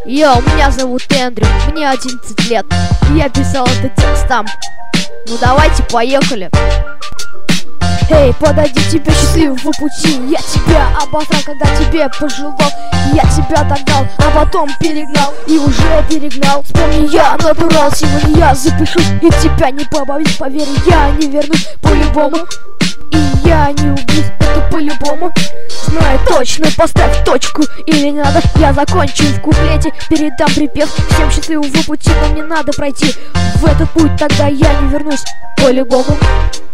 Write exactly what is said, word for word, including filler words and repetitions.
Йоу, меня зовут Эндрю, мне одиннадцать лет. Я писал этот текст там. Ну давайте, поехали. Эй, подойди, тебе счастливого пути. Я тебя обосрал, когда тебе пожелал. Я тебя догнал, а потом перегнал. И уже перегнал. Вспомни, я натурал, сегодня я запишусь. И тебя не побоюсь, поверь, я не вернусь по-любому. И я не убьюсь, это по-любому. Знаю точно, поставь точку или не надо. Я закончу в куплете, передам припев. Всем счастливого пути, но мне надо пройти в этот путь, тогда я не вернусь по-любому.